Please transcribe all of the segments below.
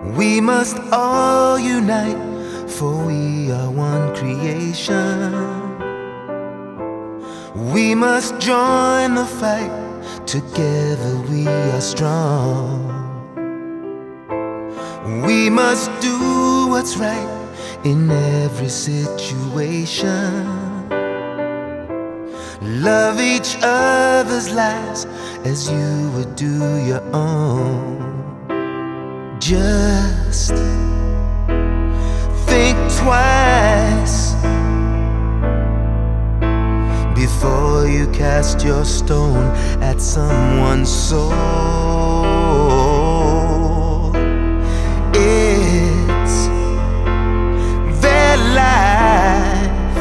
We must all unite, for we are one creation. We must join the fight, together we are strong. We must do what's right in every situation. Love each other's lives as you would do your own. Just think twice before you cast your stone at someone's soul. It's their life,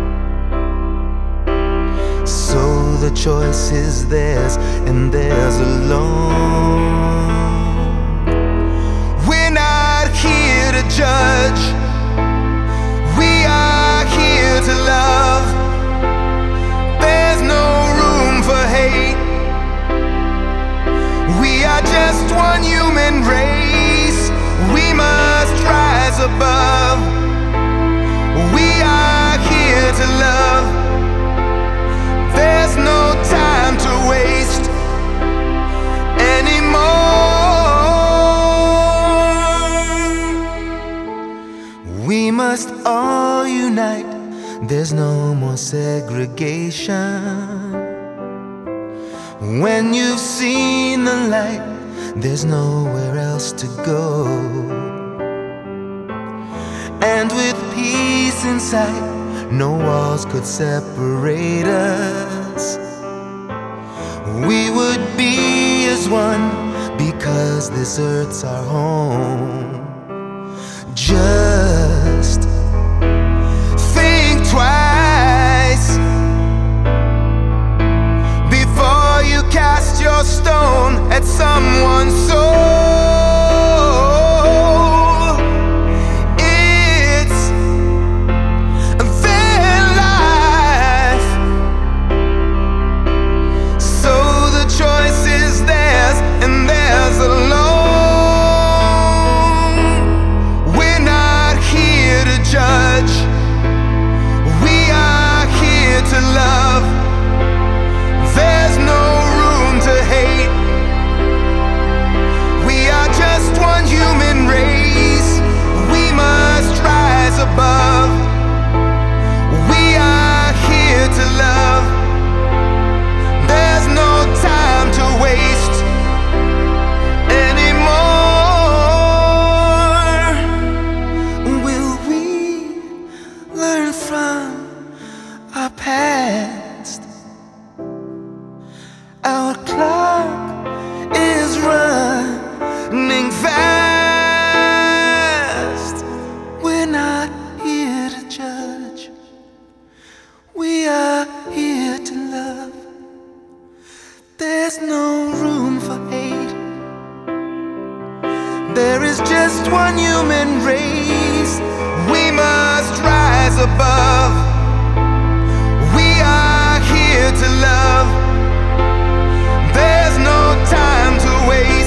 so the choice is theirs and theirs alone. We're not here to judge, we are here to love. There's no room for hate. We are just one human race. We must rise above. We are here to love. There's no time to waste anymore. We must all unite. There's no more segregation. When you've seen the light, there's nowhere else to go. And with peace in sight, no walls could separate us. We would be as one, because this earth's our home. Just think twice before you cast your stone at someone's soul. It's their life, so the choice is theirs and theirs alone. We're not here to judge, we are here to love. There's no room to hate. We are just one human race. We must rise above. We are here to love. There's no time to waste anymore. Will we learn from our past? Our clock is running fast. We're not here to judge, we are here to love. There's no room for hate. There is just one human race. We must rise above. We are here to love. There's no time to wait.